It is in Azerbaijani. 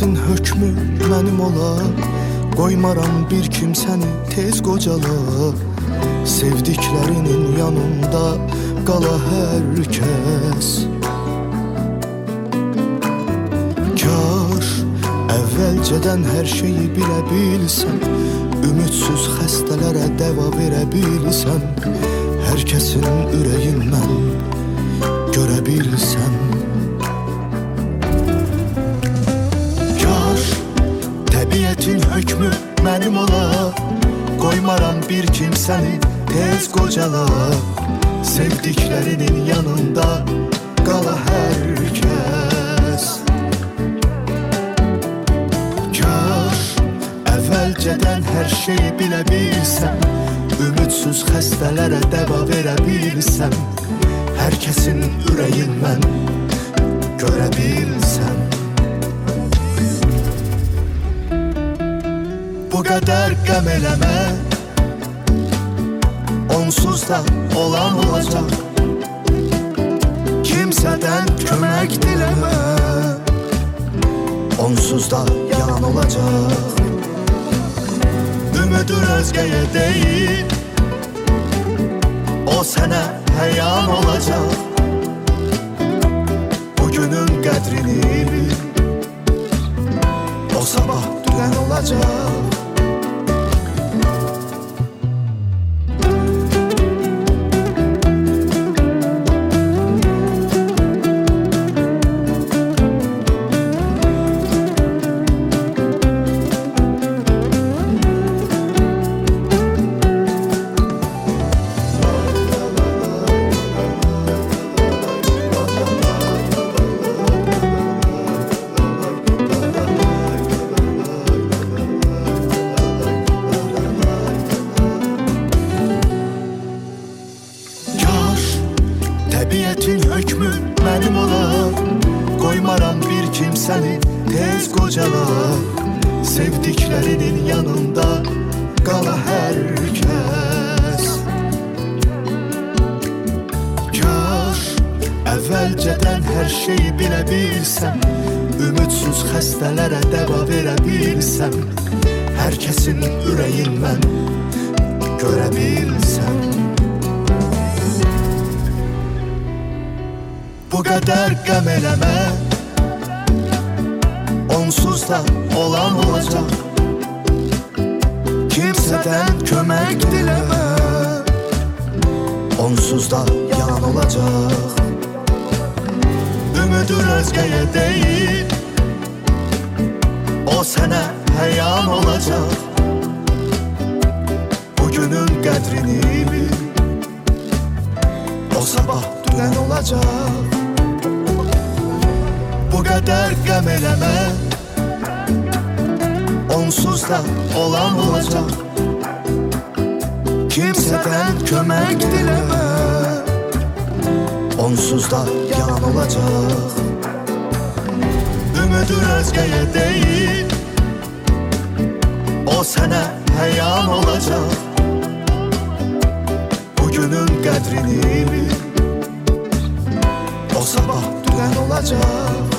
Təbiətin hökmü mənim ola, qoymaram bir kimsəni tez qocala. Sevdiklərinin yanında qala hər kəs. Kaş əvvəlcədən hər şeyi bilə bilsən, ümidsiz xəstələrə dəva verə bilsən, hər kəsin ürəyindən görə bilsən. Kaş təbiətin hökmü mənim ola, qoymaram bir kimsəni tez qocala. Sevdiklərinin yanında qala hər kəs. Kaş əvvəlcədən hər şeyi bilə bilsən, ümidsiz xəstələrə dəva verə bilsən, hər kəsin ürəyindən görə bilsən. Bu qədər qəm eləmə, onsuz da olan olacaq. Kimsədən kömək diləmə, onsuz da yalan olacaq. Ümidin özgəyə deyil, o sənə həyan olacaq. Bugünün qədrini bil, o sabah dünən olacaq. Təbiətin hökmü mənim ola, qoymaram bir kimsəni tez qocala. Sevdiklərinin yanında qala hər kəs. Kaş əvvəlcədən hər şeyi bilə bilsən, ümidsiz xəstələrə dəva verə bilsən, hər kəsin ürəyindən görə bilsən. Bu qədər qəm eləmə, onsuz da olan olacaq. Kimsədən kömək diləmə, onsuz da yalan olacaq. Ümidin özgəyə deyil, o sənə həyan olacaq. Bugünün qədrini bil, o sabah dünən olacaq. Bu qədər qəm eləmə, onsuz da olan olacaq. Kimsədən kömək diləmə, onsuz da yalan olacaq. Ümidin özgəyə deyil, o sənə həyan olacaq. Bugünün qədrini bil, o sabah dünən olacaq.